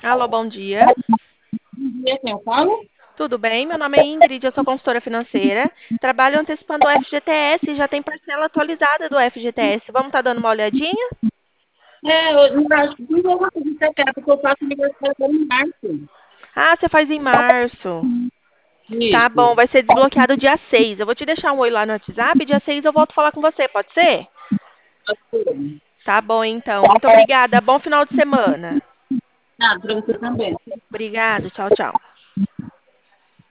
Alô, bom dia. E assim, eu falo? Tudo bem? Meu nome é Ingrid, eu sou consultora financeira. Trabalho antecipando o FGTS e já tem parcela atualizada do FGTS. Vamos estar dando uma olhadinha? Eu não acho que não vou conseguir ser quieto, porque eu faço aniversário agora em março. Ah, você faz em março. Tá bom, Isso. vai ser desbloqueado dia 6. Eu vou te deixar um oi lá no WhatsApp. Dia 6 eu volto a falar com você, pode ser? Assim. Tá bom, então. Muito obrigada. Bom final de semana. Ah, para você também. Obrigada. Tchau, tchau.